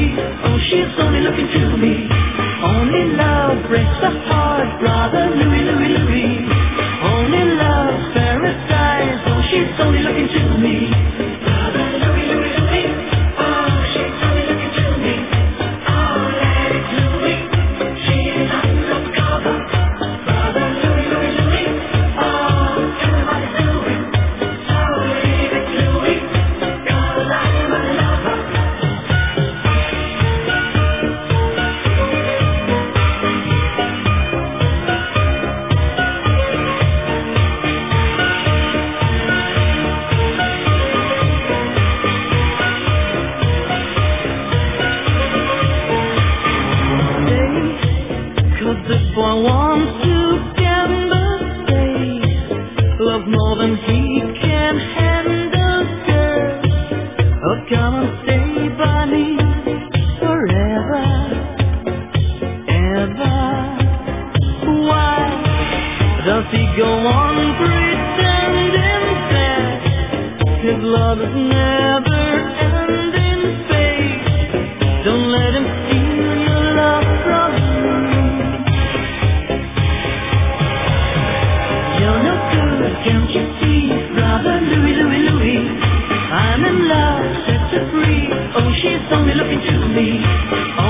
Louis, oh, she's only looking to me. Only love breaks the heart, brother Louis, Louis, Louis. Only love paradise, oh, she's only looking to me. Brother Louis, Louis, Louis, oh, she's only looking to me. Oh, Lady Louis, she's undercover. Brother Louis, Louis, Louis, oh, everybody's doing. So leave it, Louis, 'cause I'm a lover. Cause this boy wants to gamble, stay. Love more than he can handle, girl. Oh, come and stay by me forever, ever. Why does he go on pretending that his love is never ending, babe? Don't let him steal your love from me. You're no good, can't you see, brother Louis, Louis, Louis? I'm in love, set her free. Oh, she's only looking to me.